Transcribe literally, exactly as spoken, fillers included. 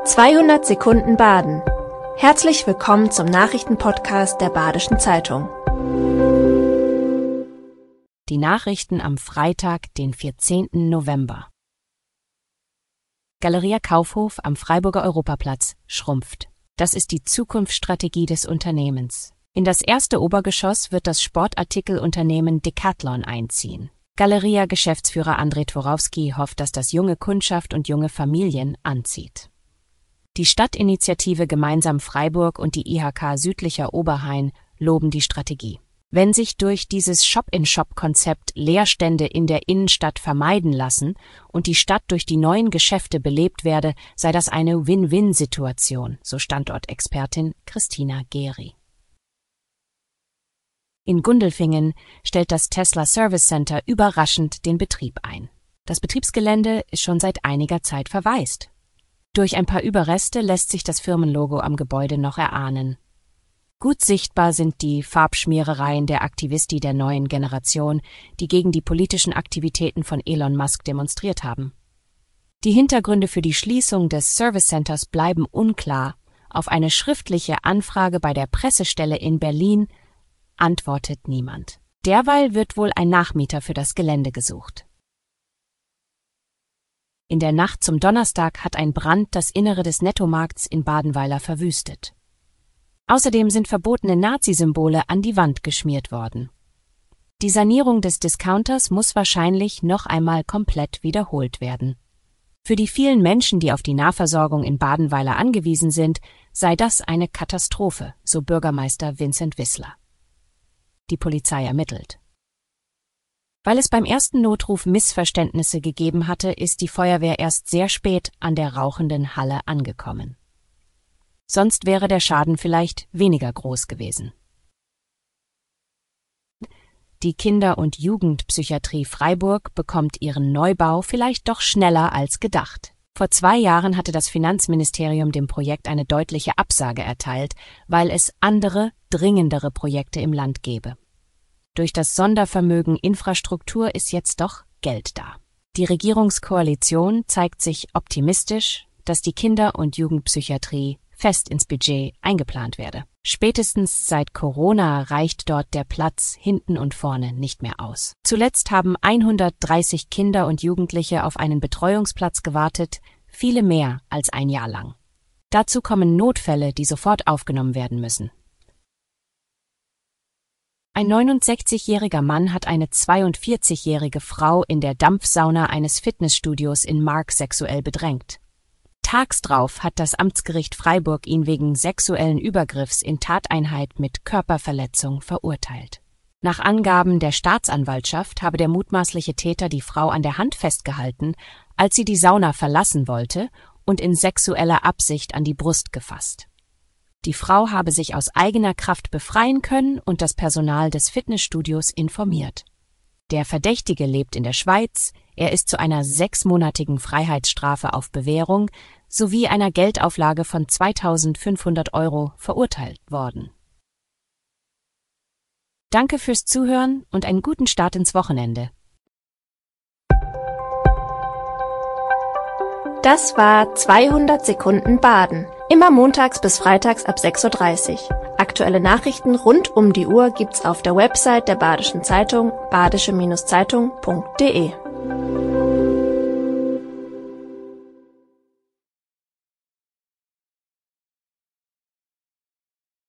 zweihundert Sekunden Baden. Herzlich willkommen zum Nachrichtenpodcast der Badischen Zeitung. Die Nachrichten am Freitag, den vierzehnten November. Galeria Kaufhof am Freiburger Europaplatz schrumpft. Das ist die Zukunftsstrategie des Unternehmens. In das erste Obergeschoss wird das Sportartikelunternehmen Decathlon einziehen. Galeria-Geschäftsführer André Tworowski hofft, dass das junge Kundschaft und junge Familien anzieht. Die Stadtinitiative Gemeinsam Freiburg und die I H K Südlicher Oberhain loben die Strategie. Wenn sich durch dieses Shop-in-Shop-Konzept Leerstände in der Innenstadt vermeiden lassen und die Stadt durch die neuen Geschäfte belebt werde, sei das eine Win-Win-Situation, so Standortexpertin Christina Gehry. In Gundelfingen stellt das Tesla Service Center überraschend den Betrieb ein. Das Betriebsgelände ist schon seit einiger Zeit verwaist. Durch ein paar Überreste lässt sich das Firmenlogo am Gebäude noch erahnen. Gut sichtbar sind die Farbschmierereien der Aktivisti der neuen Generation, die gegen die politischen Aktivitäten von Elon Musk demonstriert haben. Die Hintergründe für die Schließung des Service Centers bleiben unklar. Auf eine schriftliche Anfrage bei der Pressestelle in Berlin antwortet niemand. Derweil wird wohl ein Nachmieter für das Gelände gesucht. In der Nacht zum Donnerstag hat ein Brand das Innere des Nettomarkts in Badenweiler verwüstet. Außerdem sind verbotene Nazi-Symbole an die Wand geschmiert worden. Die Sanierung des Discounters muss wahrscheinlich noch einmal komplett wiederholt werden. Für die vielen Menschen, die auf die Nahversorgung in Badenweiler angewiesen sind, sei das eine Katastrophe, so Bürgermeister Vincent Wissler. Die Polizei ermittelt. Weil es beim ersten Notruf Missverständnisse gegeben hatte, ist die Feuerwehr erst sehr spät an der rauchenden Halle angekommen. Sonst wäre der Schaden vielleicht weniger groß gewesen. Die Kinder- und Jugendpsychiatrie Freiburg bekommt ihren Neubau vielleicht doch schneller als gedacht. Vor zwei Jahren hatte das Finanzministerium dem Projekt eine deutliche Absage erteilt, weil es andere, dringendere Projekte im Land gäbe. Durch das Sondervermögen Infrastruktur ist jetzt doch Geld da. Die Regierungskoalition zeigt sich optimistisch, dass die Kinder- und Jugendpsychiatrie fest ins Budget eingeplant werde. Spätestens seit Corona reicht dort der Platz hinten und vorne nicht mehr aus. Zuletzt haben hundertdreißig Kinder und Jugendliche auf einen Betreuungsplatz gewartet, viele mehr als ein Jahr lang. Dazu kommen Notfälle, die sofort aufgenommen werden müssen. Ein neunundsechzigjähriger Mann hat eine zweiundvierzigjährige Frau in der Dampfsauna eines Fitnessstudios in Mark sexuell bedrängt. Tags drauf hat das Amtsgericht Freiburg ihn wegen sexuellen Übergriffs in Tateinheit mit Körperverletzung verurteilt. Nach Angaben der Staatsanwaltschaft habe der mutmaßliche Täter die Frau an der Hand festgehalten, als sie die Sauna verlassen wollte, und in sexueller Absicht an die Brust gefasst. Die Frau habe sich aus eigener Kraft befreien können und das Personal des Fitnessstudios informiert. Der Verdächtige lebt in der Schweiz, er ist zu einer sechsmonatigen Freiheitsstrafe auf Bewährung sowie einer Geldauflage von zweitausendfünfhundert Euro verurteilt worden. Danke fürs Zuhören und einen guten Start ins Wochenende. Das war zweihundert Sekunden Baden. Immer montags bis freitags ab sechs Uhr dreißig. Aktuelle Nachrichten rund um die Uhr gibt's auf der Website der Badischen Zeitung badische Zeitung punkt de.